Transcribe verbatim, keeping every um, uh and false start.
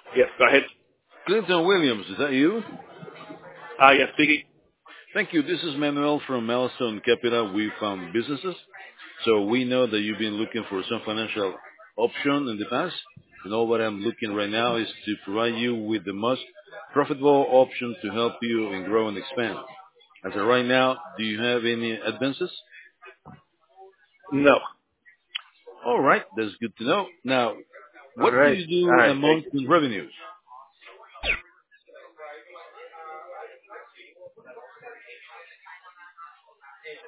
Yes, go ahead. Clinton Williams, is that you? Uh, yes, speaking. Thank you. This is Manuel from Milestone Capital. We found businesses. So we know that you've been looking for some financial option in the past. You know what I'm looking right now is to provide you with the most profitable option to help you and grow and expand. As of right now, do you have any advances? No. All right, that's good to know. Now, All what do right. you All do a right. Thank month you. in revenues?